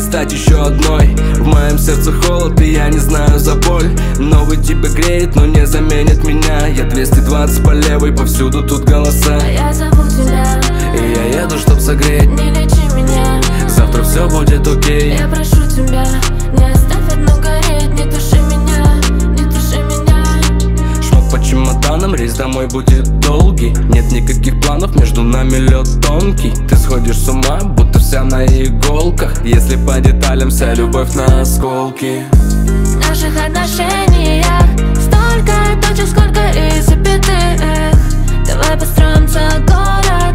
стать еще одной. В моем сердце холод, и я не знаю за боль. Новый тебя греет, но не заменит меня. Я 220 по левой, повсюду тут голоса. А я зову тебя, и я еду, чтоб согреть. не лечи меня, завтра все будет окей. я прошу тебя, не оставь одну гореть. Не туши меня, не туши меня. Шмот по чемоданам, рейс домой будет долгий. Нет никаких планов, между нами лед тонкий. Ты сходишь с ума, будто вся на иголках. Если по деталям вся любовь на осколки. В наших отношениях столько точек, сколько и запятых. Давай построим целый город.